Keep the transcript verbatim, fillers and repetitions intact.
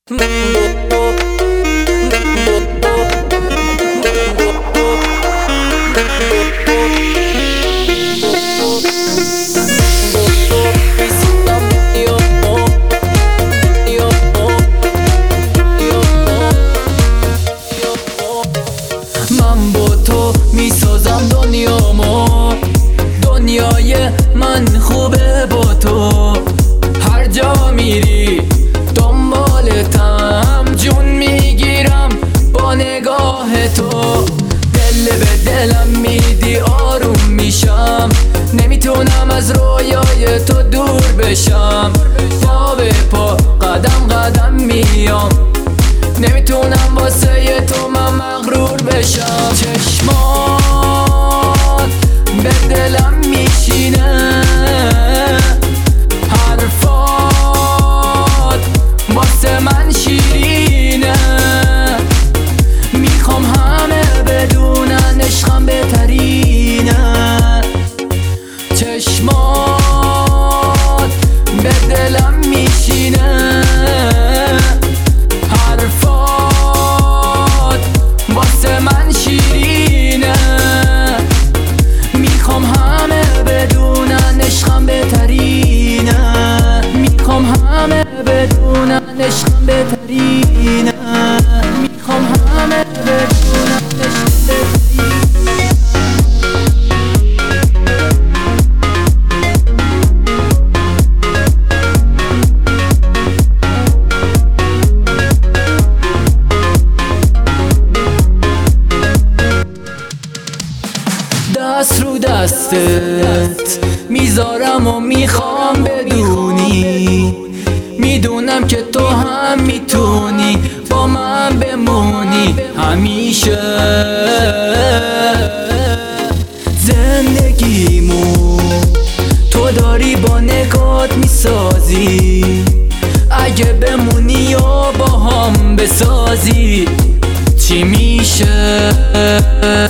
من با تو میسازم دنیامو، دنیای من خوبه با تو. هر جا میری دنبالتم، جون میگیرم با نگاه تو. دل به دلم میدی آروم میشم، نمیتونم از رویای تو دور بشم. پا به پا قدم قدم میام، نمیتونم واسه تو من مغرور بشم. چشمات به دلم میشینه، حرفات واسه من شیرینه. میخوام همه بدونن عشقم بهترینه. چشمات به دلم میشینه، حرفات واسه من شیرینه. میخوام همه بدونن عشقم بهترینه. میخوام همه بدونن عشقم بهترینه. میخوام همه بدونن عشقم بهترینه. دست رو دستت میذارم و میخوام بدونی، میدونم که تو هم میتونی با من بمونی همیشه. زندگیمو تو داری با نگات میسازی، اگه بمونی و با هم بسازی چی میشه؟